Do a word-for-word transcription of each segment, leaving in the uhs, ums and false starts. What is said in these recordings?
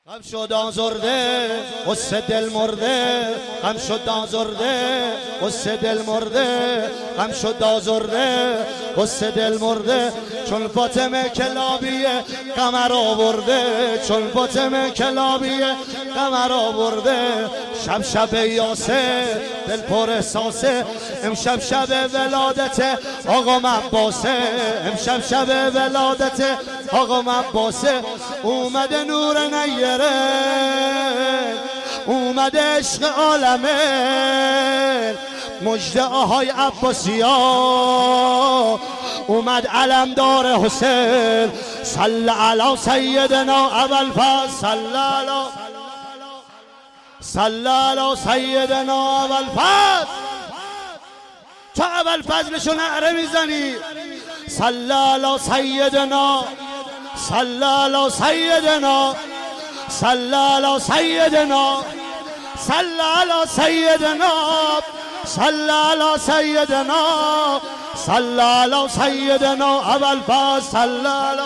غم شد آزرده قصه دل مرده، غم شد آزرده قصه دل مرده، غم شد آزرده قصه دل مرده. چون فاطمه کلابیه قمر آورده، چون فاطمه کلابیه قمر آورده. شب شب یاسه دل پر احساسه، امشب شب ولادت آقا عباسه، امشب شب ولادت آقا عباسه. اومده نور نیره، اومده عشق عالمه، مجده آهای عباسیا، اومد علمدار حسین. صل علی سیدنا ابوالفضل، صل علی صل علی سیدنا ابوالفضل. تو ابوالفضلشو نعره میزنی. صل علی سیدنا، صل علی سیدنا، صل علی سیدنا، صل علی سیدنا، صل علی سیدنا، صل علی سیدنا ابوالفضل. صل علی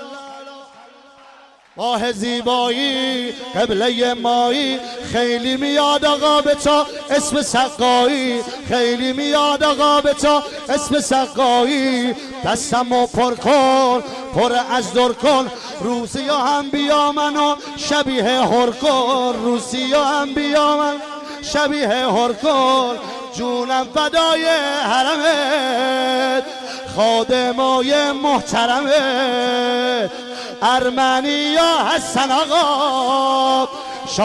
ماه زیبایی قبله مایی، خیلی میاد آقا به تو اسم سقایی، خیلی میاد آقا به تو اسم سقایی. دستمو پر کن، پر از در کن، روسی هم بیا منو شبیه هر کن، روسی هم بیا من شبیه هر کن. جونم فدای حرمت، خادمای محترمت، ارمنی یا حسن آقا،